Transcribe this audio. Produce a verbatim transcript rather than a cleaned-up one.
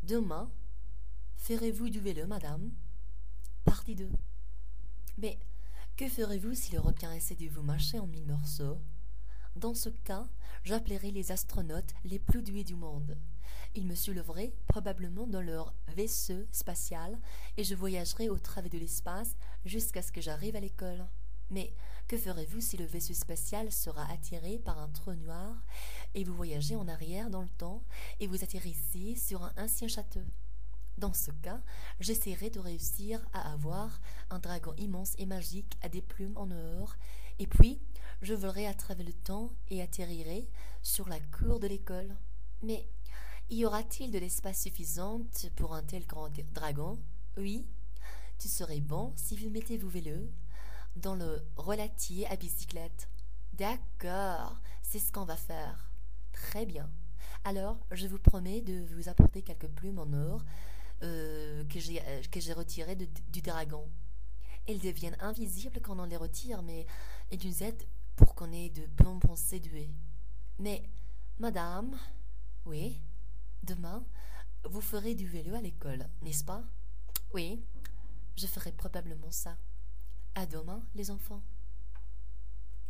Demain, ferez-vous du vélo, madame? Partie deux. Mais que ferez-vous si le requin essaie de vous mâcher en mille morceaux? Dans ce cas, j'appellerai les astronautes les plus doués du monde. Ils me soulèveraient probablement dans leur vaisseau spatial et je voyagerai au travers de l'espace jusqu'à ce que j'arrive à l'école. Mais que ferez-vous si le vaisseau spatial sera attiré par un trou noir et vous voyagez en arrière dans le temps et vous atterrissez sur un ancien château? Dans ce cas, j'essaierai de réussir à avoir un dragon immense et magique à des plumes en or, et puis je volerai à travers le temps et atterrirai sur la cour de l'école. Mais y aura-t-il de l'espace suffisant pour un tel grand dragon? Oui, tu serais bon si vous mettez vos vélos dans le relatier à bicyclette. D'accord, c'est ce qu'on va faire. Très bien. Alors, je vous promets de vous apporter quelques plumes en or euh, que j'ai euh, que j'ai retirées de- du dragon. Elles deviennent invisibles quand on les retire, mais elles nous aident pour qu'on ait de bonnes pensées douées. Mais, madame, oui, demain, vous ferez du vélo à l'école, n'est-ce pas? Oui, je ferai probablement ça. À demain, les enfants.